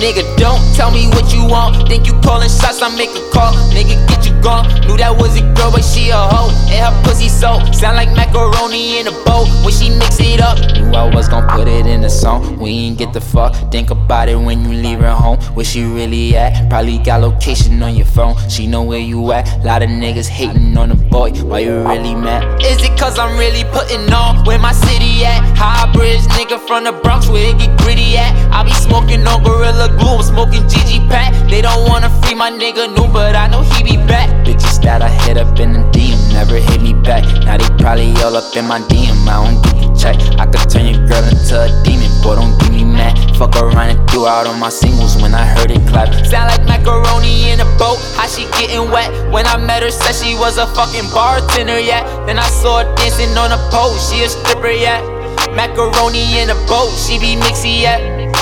Nigga, don't tell me what you want. Think you calling shots, I make a call. Nigga, get you gone. Knew that was a girl, but she a hoe. And her pussy so sound like macaroni in a bowl when she mix it up. Knew I was gon' put it in a song. We ain't get the fuck. Think about it when you leave her home. Where she really at? Probably got location on your phone. She know where you at. Lot of niggas hating on the boy. Why you really mad? Is it cause I'm really putting on where my city at? High bridge nigga from the Bronx where it get gritty at. I be smoking on Gorilla Glue, I'm smoking GG Pack. They don't wanna free my nigga new, but I know he be back. Bitches that I hit up in the DM never hit me back. Now they probably all up in my DM, I don't give you check. I could turn your girl into a demon, boy don't give me mad. Fuck around and threw out on my singles when I heard it clap. Sound like macaroni in a boat, how she getting wet? When I met her, said she was a fucking bartender, yeah. Then I saw her dancing on a pole, she a stripper, yeah. Macaroni in a boat, she be mixy, yeah.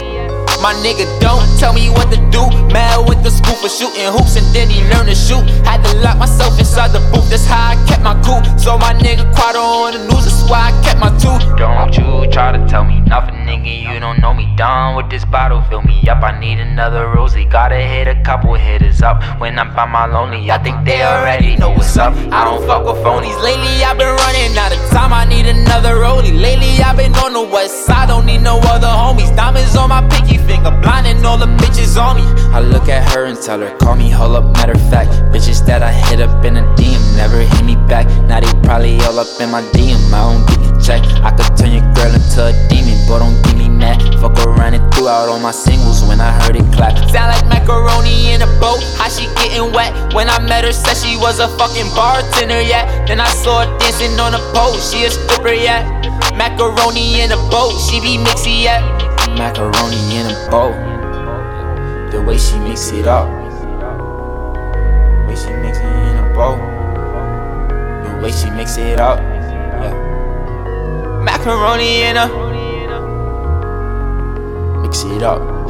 My nigga don't tell me what to do. Mad went to school for shooting hoops and then he learned to shoot. Had to lock myself inside the booth, that's how I kept my cool. So my nigga Quado on the news, that's why I kept my tooth. Don't you try to tell me nothing, nigga, you don't know me. Done with this bottle, fill me up, I need another rosy. Gotta hit a couple hitters up when I'm by my lonely. I think they already know what's up, I don't fuck with phonies. Lately I've been running out of time, I need another rollie. Lately I've been on the west side, don't need no other homies. Diamonds on my pinky finger, blinding all the bitches on me. I look at her and tell her, call me, hold up, matter of fact. Bitches that I hit up in a DM never hit me back. Now they probably all up in my DM, I don't get the check. I could turn your girl into a demon, but don't get me mad. Fuck around and threw out all my singles when I heard it clap. Sound like macaroni in a boat, how she getting wet? When I met her, said she was a fucking bartender, yeah. Then I saw her dancing on a pole, she a stripper, yeah. Macaroni in a boat, she be mixy, yeah. Macaroni in a bowl, the way she mix it up, the way she mix it in a bowl, the way she mix it up, yeah. Macaroni in a, mix it up.